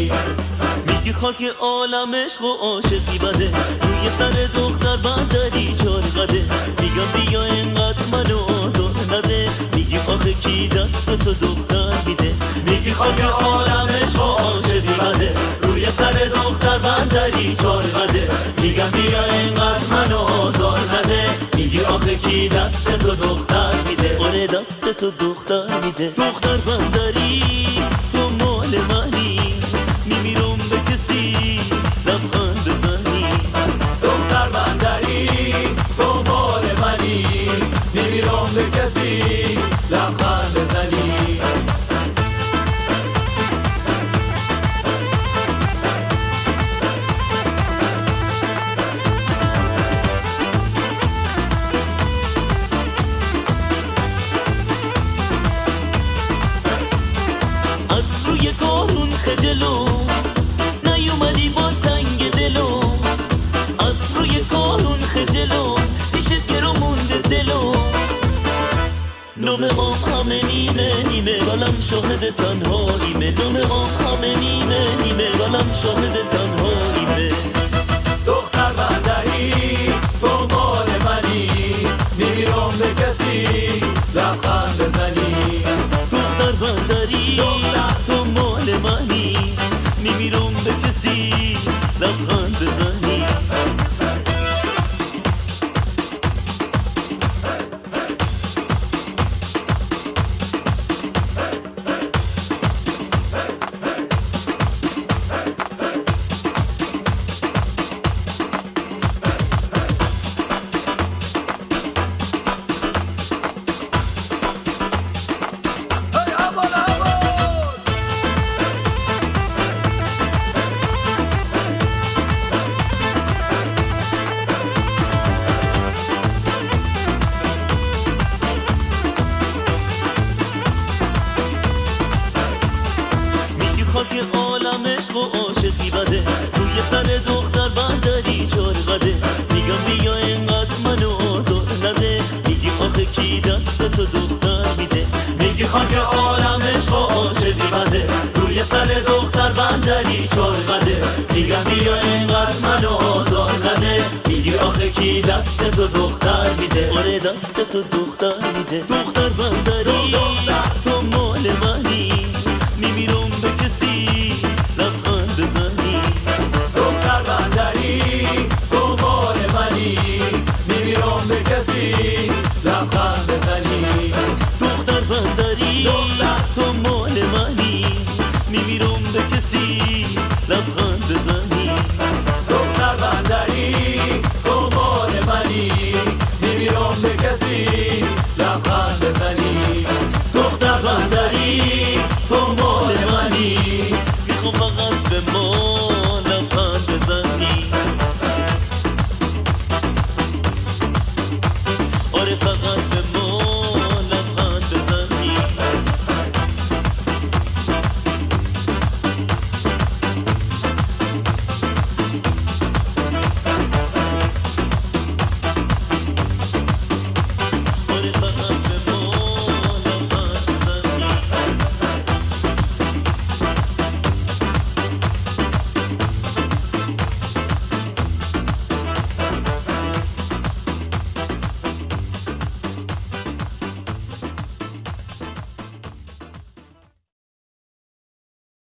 میگی خاک عالم عشق و عاشقی بده، روی سر دختر بندری چار قده. میگم بیا اینقدر منو آزار نده، میگی آخه کی دست تو دختر میده. میگی خاک عالم عشق و عاشقی بده، روی سر دختر بندری چار قده. میگم بیا اینقدر منو آزار نده، میگی آخه کی دست تو دختر میده. آره دست تو دختر میده. دختر بندری تو مال منی، میمیرم به کسی لبخند بزنی. دختر بندری تو مال منی، میمیرم به کسی لبخند بزنی. از روی کارون خجلو نیومدی با سنگ دلو، از روی کارون خجلو پیشت گرو مونده دلو. نوم ما همه نیمه نیمه ولم شاهد تنهاییمه. نوم ما همه نیمه نیمه ولم شاهد تنهاییمه. دختر بندری تو مال منی، میمیرم به کسی لبخند بزنی. دختر بندری تو مال منی، میمیرم به کسی لبخند بزنی. خاک عالم عشق و عاشقی بده، روی سر دختر بندری چار قده. میگم بیا اینقدر منو آزار نده، میگی آخه کی دست تو دختر میده. میگی خاک عالم عشق و عاشقی بده، روی سر دختر بندری چار قده. میگم بیا اینقدر منو آزار نده، میگی آخه کی دست تو دختر میده. آره دست تو دختر میده. دختر بندری تو مال منی،